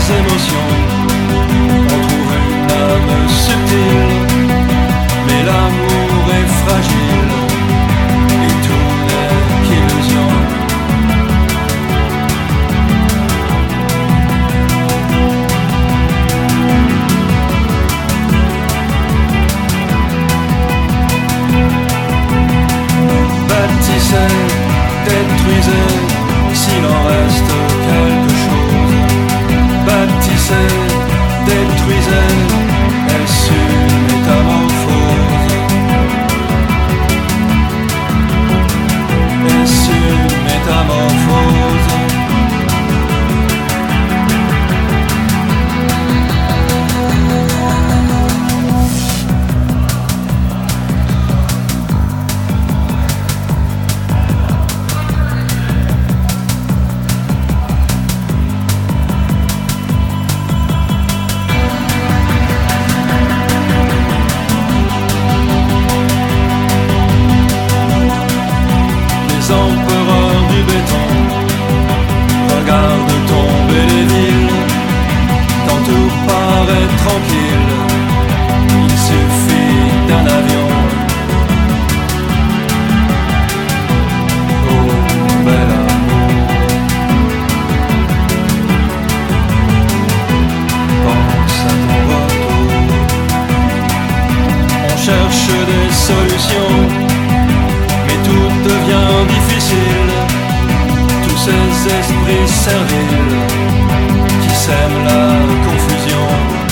émotions. On trouve une âme subtile, mais l'amour est fragile et tout n'est qu'illusion. Bâtissez, détruisez, s'il en reste quelque chose. Bâtissez, détruisez, est-ce une métamorphose? Est-ce une métamorphose? Les empereurs du béton regardent tomber les villes. Quand tout paraît tranquille, il suffit d'un avion. Oh, bel amour, pense à ton retour. On cherche des solutions, mais tout devient difficile. Tous ces esprits serviles qui sèment la confusion.